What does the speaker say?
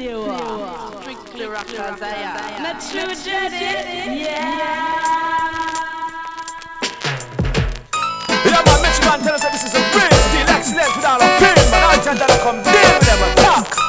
Strictly rockers, I am. Not true, Jenny? Yeah. Yeah, man, Michigan tell us that this is a real deal, excellent without a pin, man. I'll tell that I come deal with them, attack.